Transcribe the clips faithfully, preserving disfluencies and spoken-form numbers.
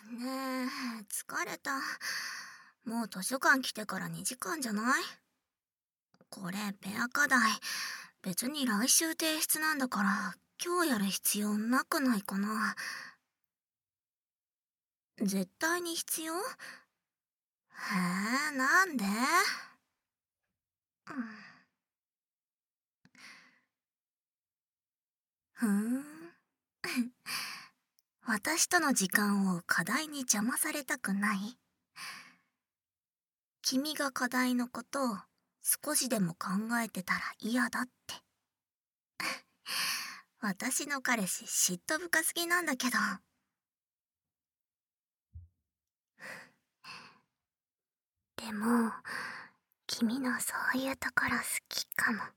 ねえ、疲れた。もう図書館来てからにじかんじゃない？これ、ペア課題。別に来週提出なんだから、今日やる必要なくないかな。絶対に必要？へえ、なんで？うん、ふーん。私との時間を課題に邪魔されたくない？君が課題のことを少しでも考えてたら嫌だって。私の彼氏嫉妬深すぎなんだけど。でも、君のそういうところ好きかも。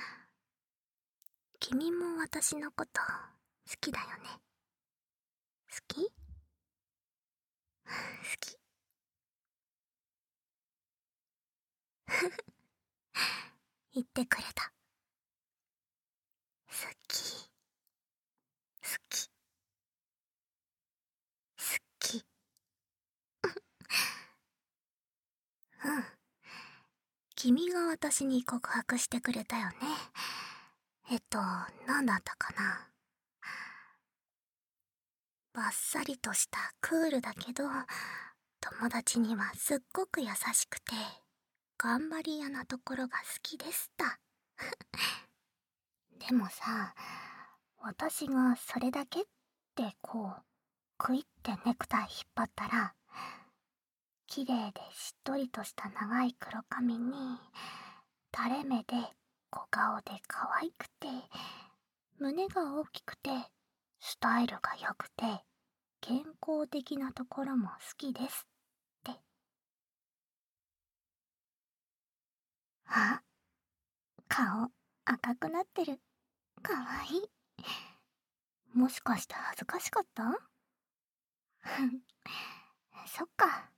君も私のこと好きだよね。好き？好き。言ってくれた。好き。好き。好き。うん。君が私に告白してくれたよね。えっと、なんだったかな。バッサリとしたクールだけど、友達にはすっごく優しくて、頑張り屋なところが好きでした。でもさ、私がそれだけってこう、クイってネクタイ引っ張ったら、綺麗でしっとりとした長い黒髪に、垂れ目で小顔で可愛くて、胸が大きくて、スタイルが良くて、健康的なところも好きですって。あ、顔赤くなってる。かわいい。もしかして恥ずかしかった？そっか。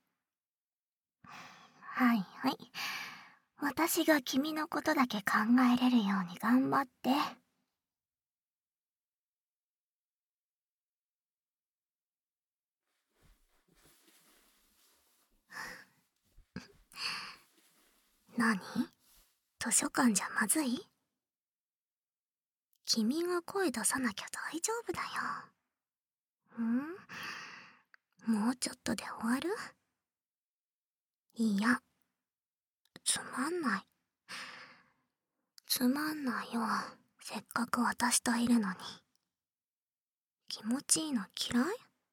はいはい。私が君のことだけ考えれるように頑張って。何？図書館じゃまずい？君が声出さなきゃ大丈夫だよ。ん？もうちょっとで終わる？いや、つまんない。つまんないよ。せっかく私といるのに。気持ちいいの嫌い？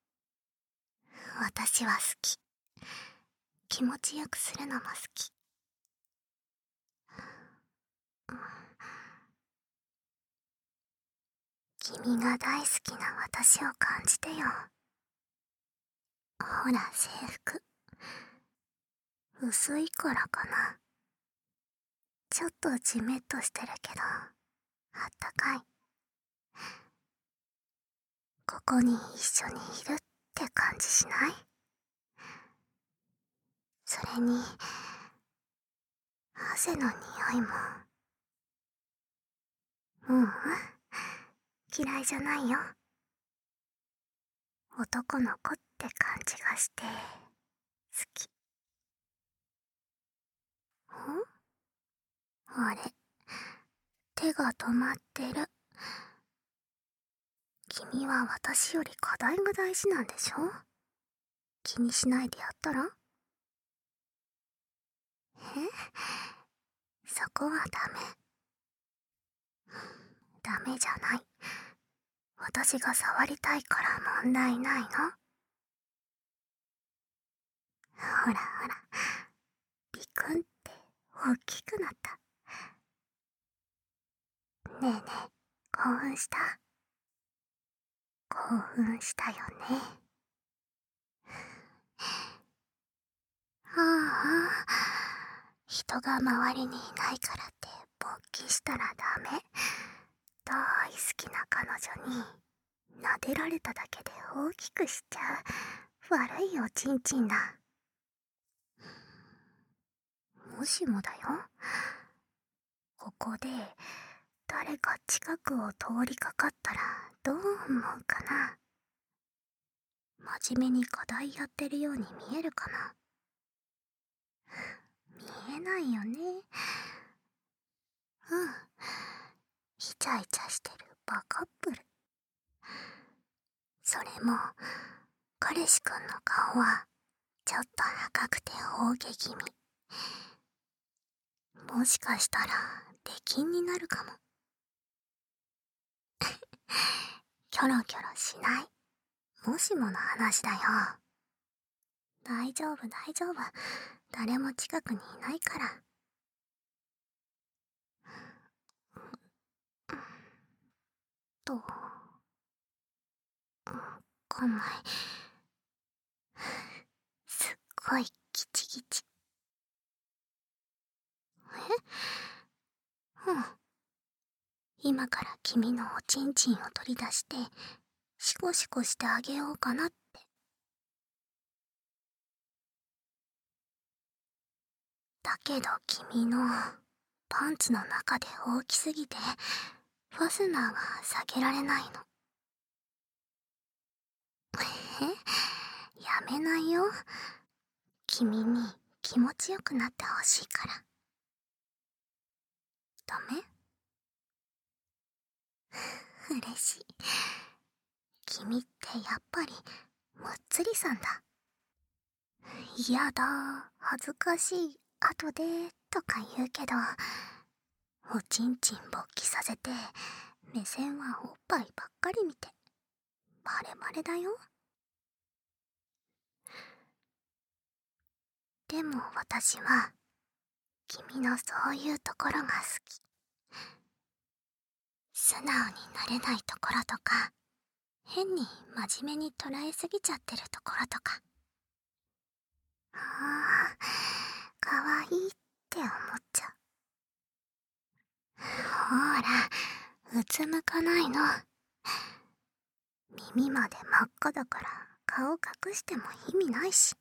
私は好き。気持ちよくするのも好き。君が大好きな私を感じてよ。ほら、制服。薄いからかな。ちょっとジメッとしてるけど、あったかい。ここに一緒にいるって感じしない？それに、汗の匂いも。ううん、嫌いじゃないよ。男の子って感じがして、好き。ん？あれ、手が止まってる。君は私より課題が大事なんでしょ？気にしないでやったら？え？そこはダメ。ダメじゃない。私が触りたいから問題ないの？ほらほら、ビクンって大きくなった。ねえねえ、興奮した？興奮したよね。ああ、人が周りにいないからって勃起したらダメ。大好きな彼女に撫でられただけで大きくしちゃう悪いおちんちんだ。もしもだよ、ここで誰か近くを通りかかったらどう思うかな？ 真面目に課題やってるように見えるかな。見えないよね。うん。イチャイチャしてるバカップル。それも、彼氏くんの顔は、ちょっと赤くて大げ気味。もしかしたら、出禁になるかも。キョロキョロしない。もしもの話だよ。大丈夫大丈夫。誰も近くにいないから。と、こんない。すっごいギチギチ。え？うん。今から君のおちんちんを取り出して、シコシコしてあげようかなって。だけど君のパンツの中で大きすぎて、ファスナーが下げられないの。え？やめないよ。君に気持ちよくなってほしいから。ダメ？嬉しい。君ってやっぱりむっつりさんだ。やだ、恥ずかしい、後でとか言うけど、おちんちん勃起させて目線はおっぱいばっかり見てバレバレだよ。でも私は君のそういうところが好き。素直になれないところとか、変に真面目に捉えすぎちゃってるところとか。ああ、かわいいって思っちゃう。ほーら、うつむかないの。耳まで真っ赤だから顔隠しても意味ないし。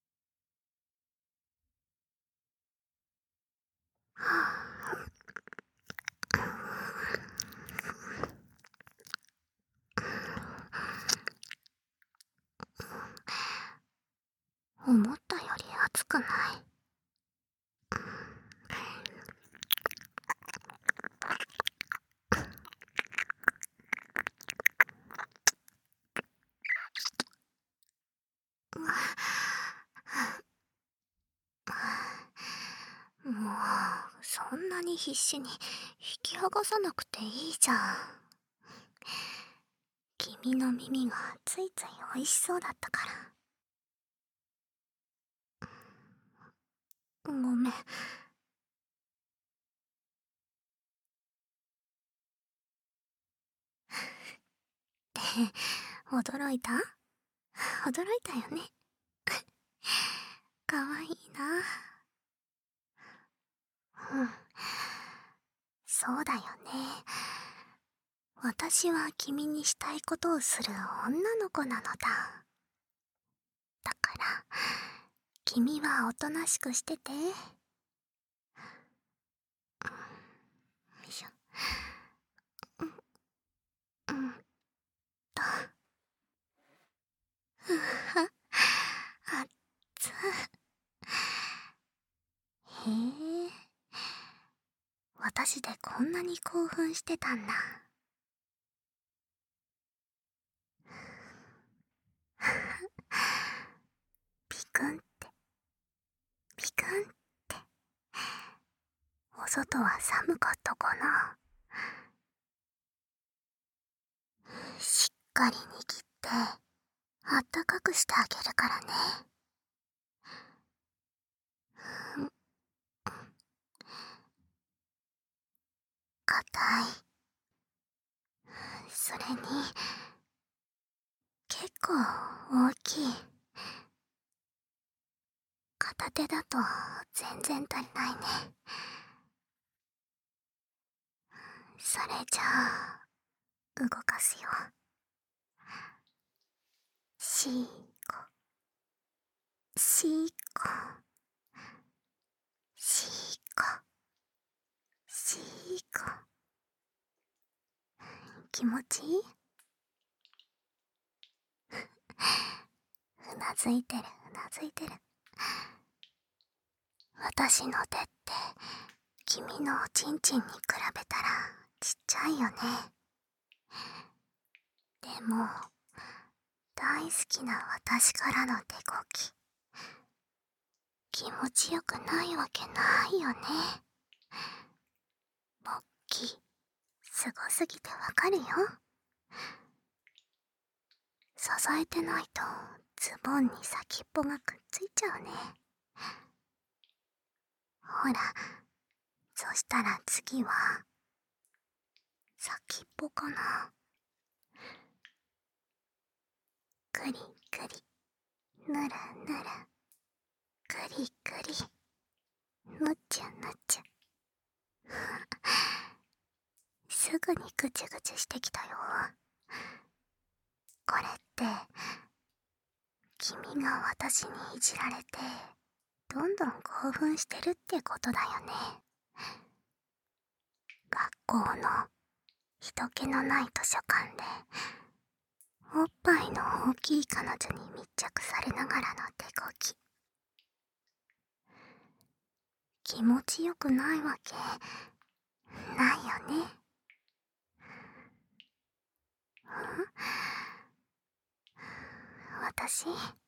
思ったより熱くない。もうそんなに必死に引き剥がさなくていいじゃん。君の耳がついつい美味しそうだったから。ごめん。って驚いた？驚いたよね。かわいいな。うん、そうだよね。私は君にしたいことをする女の子なのだ。だから君はおとなしくしてて。よいしょ。うんうんと。うはあっつ。へえ、私でこんなに興奮してたんだ。ピクンってピクンって。お外は寒かったかな。しっかり握ってあったかくしてあげるからね。硬い。それに結構大きい。片手だと全然足りないね。それじゃあ動かすよ。シーコシーコシーコシーコ。気持ちいい？ なずいてるうなずいてる。私の手って君のおちんちんに比べたらちっちゃいよね。でも大好きな私からの手こき、気持ちよくないわけないよね。ポッキー、すごすぎてわかるよ。支えてないとズボンに先っぽがくっついちゃうね。ほら、そしたら次は先っぽかな。くりくり、ぬるぬる、くりくり、ぬちゅぬちゅ。すぐにぐちゅぐちゅしてきたよ。これって君が私にいじられてどんどん興奮してるってことだよね。学校の人気のない図書館でおっぱいの大きい彼女に密着されながらの手こき、気持ちよくないわけないよね。私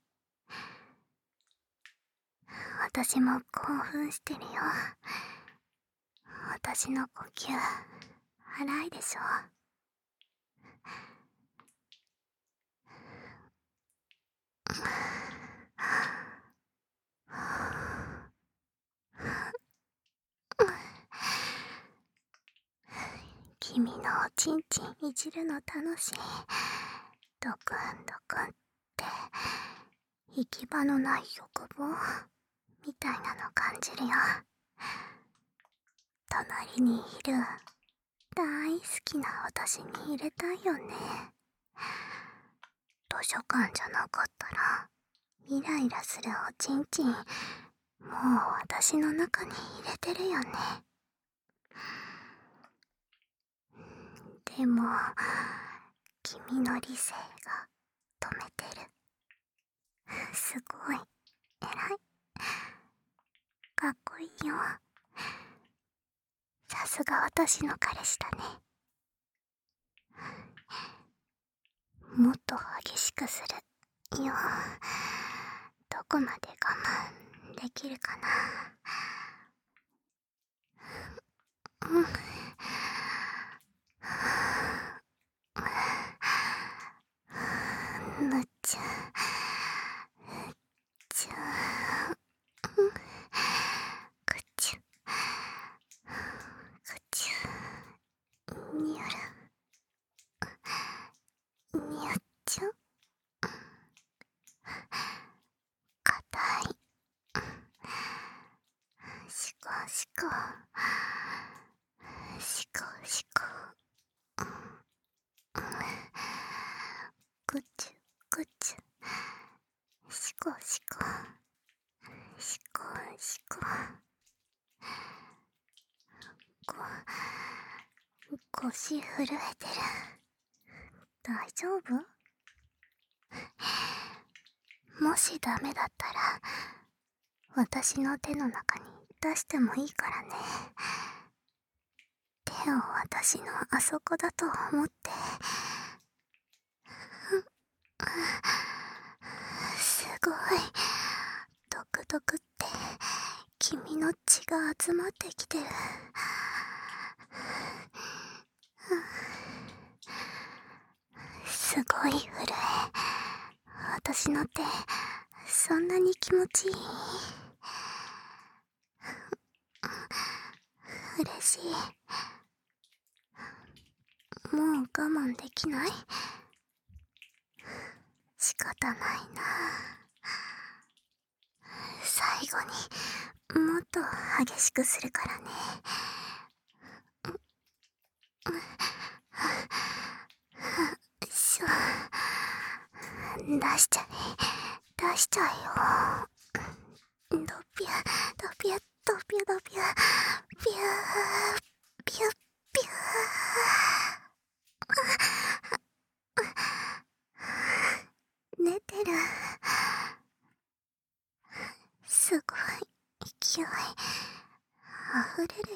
私も興奮してるよ。私の呼吸荒いでしょ。君のおちんちんいじるの楽しい。ドクンドクンって行き場のない欲望みたいなの感じるよ。隣にいる大好きな私に入れたいよね。図書館じゃなかったらイライラするおちんちんもう私の中に入れてるよね。でも君の理性が止めてる。すごい偉い、かっこいいよ。さすが私の彼氏だね。もっと激しくするよ。どこまで我慢できるかな。うんむっちゃちゃくちゅくちゅにゅるにゅっちゅかたいしこしこしこしこぐちゅぐちゅしこしこしこしここ腰震えてる。大丈夫？もしダメだったら私の手の中に出してもいいからね。手を私のあそこだと思って。すごいドクドクって君の血が集まってきてる。すごい震え。私の手そんなに気持ちいい？嬉しい。もう我慢できない？仕方ないな。最後にもっと激しくするからね。しょ、出しちゃえ出しちゃえよ。ドピュドピュドピュドピュピューピュッピュー寝てる。 れるよ。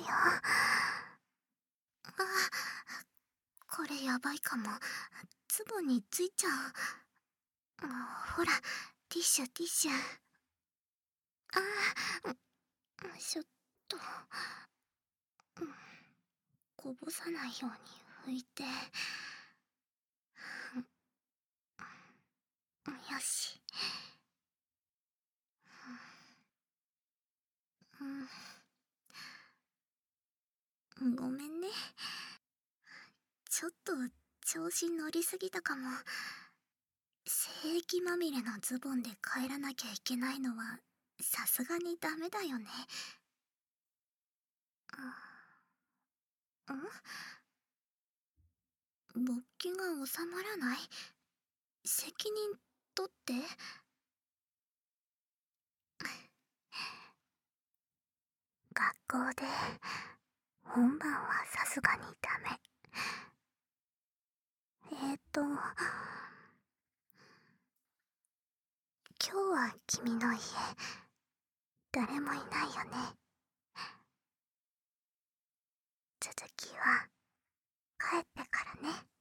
あ、これやばいかも。ズボンについちゃう。もうほら、ティッシュティッシュ。ああ、ちょっと、うん、こぼさないように拭いて。よし。うん、ごめんね。ちょっと調子乗りすぎたかも。精液まみれのズボンで帰らなきゃいけないのはさすがにダメだよね。ん？勃起が収まらない？責任取って。学校で本番はさすがにダメ。えーと今日は君の家誰もいないよね。続きは帰ってからね。